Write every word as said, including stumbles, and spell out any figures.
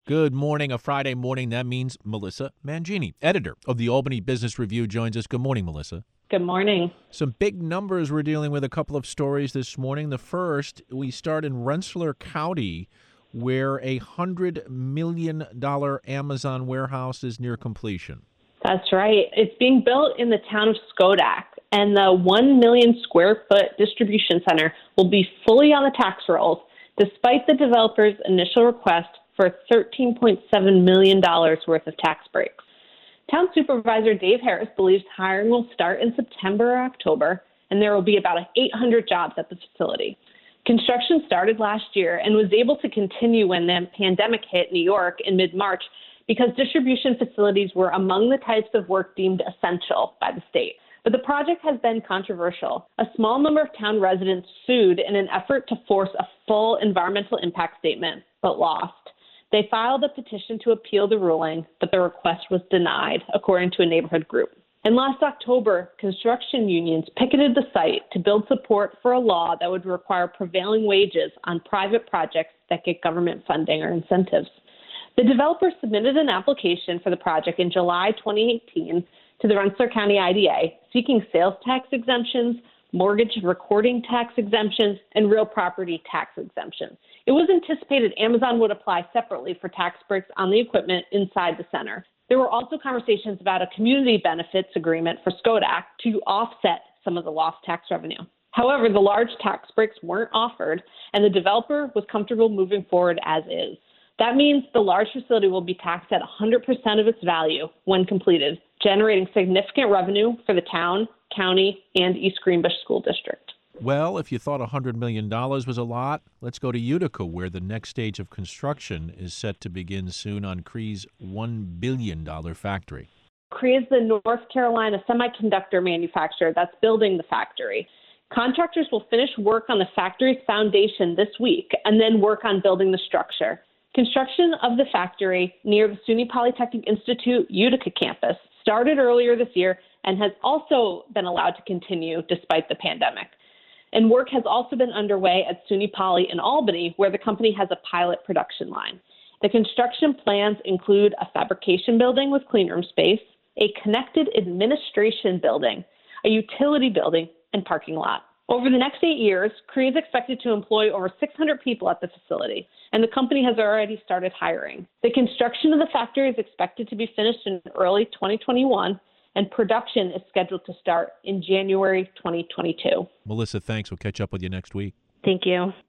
Good morning. A Friday morning. That means Melissa Mangini, editor of the Albany Business Review, joins us. Good morning, Melissa. Good morning. Some big numbers. We're dealing with a couple of stories this morning. The first, we start in Rensselaer County, where a one hundred million dollars Amazon warehouse is near completion. That's right. It's being built in the town of Schodack, and the one million square foot distribution center will be fully on the tax rolls, despite the developer's initial request for thirteen point seven million dollars worth of tax breaks. Town Supervisor Dave Harris believes hiring will start in September or October, and there will be about eight hundred jobs at the facility. Construction started last year and was able to continue when the pandemic hit New York in mid-March because distribution facilities were among the types of work deemed essential by the state. But the project has been controversial. A small number of town residents sued in an effort to force a full environmental impact statement, but lost. They filed a petition to appeal the ruling, but the request was denied, according to a neighborhood group. And last October, construction unions picketed the site to build support for a law that would require prevailing wages on private projects that get government funding or incentives. The developer submitted an application for the project in July twenty eighteen to the Rensselaer County I D A, seeking sales tax exemptions, mortgage recording tax exemptions, and real property tax exemptions. It was anticipated Amazon would apply separately for tax breaks on the equipment inside the center. There were also conversations about a community benefits agreement for Schodack to offset some of the lost tax revenue. However, the large tax breaks weren't offered, and the developer was comfortable moving forward as is. That means the large facility will be taxed at one hundred percent of its value when completed, generating significant revenue for the town, county, and East Greenbush School District. Well, if you thought one hundred million dollars was a lot, let's go to Utica, where the next stage of construction is set to begin soon on Cree's one billion dollars factory. Cree is the North Carolina semiconductor manufacturer that's building the factory. Contractors will finish work on the factory's foundation this week and then work on building the structure. Construction of the factory near the SUNY Polytechnic Institute Utica campus started earlier this year and has also been allowed to continue despite the pandemic. And work has also been underway at SUNY Poly in Albany, where the company has a pilot production line. The construction plans include a fabrication building with cleanroom space, a connected administration building, a utility building, and parking lot. Over the next eight years, Cree is expected to employ over six hundred people at the facility, and the company has already started hiring. The construction of the factory is expected to be finished in early twenty twenty-one, and production is scheduled to start in January twenty twenty-two. Melissa, thanks. We'll catch up with you next week. Thank you.